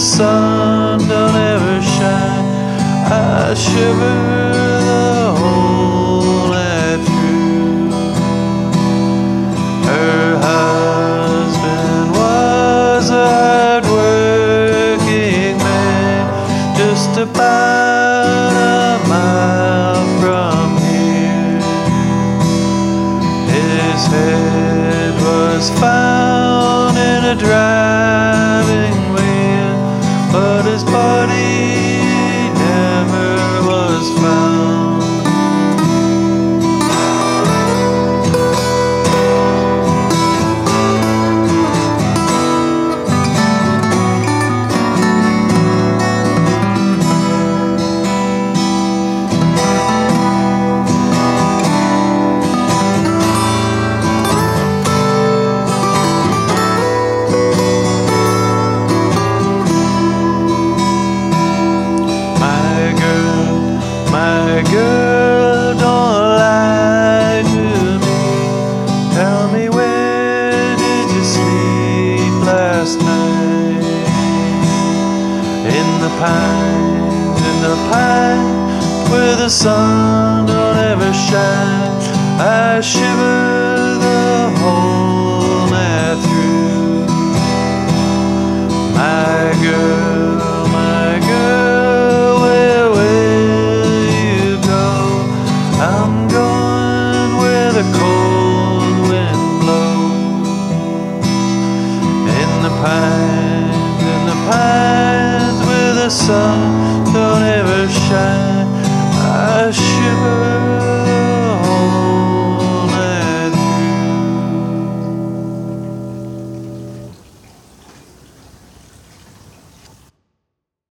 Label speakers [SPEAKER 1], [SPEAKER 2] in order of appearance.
[SPEAKER 1] sun don't ever shine. I shiver the whole night through. Her husband was a hard-working man, just about a mile from here. His head was found in a driving wind, but his body never was found. My girl, don't lie to me. Tell me, where did you sleep last night? In the pine, where the sun don't ever shine. I shiver the whole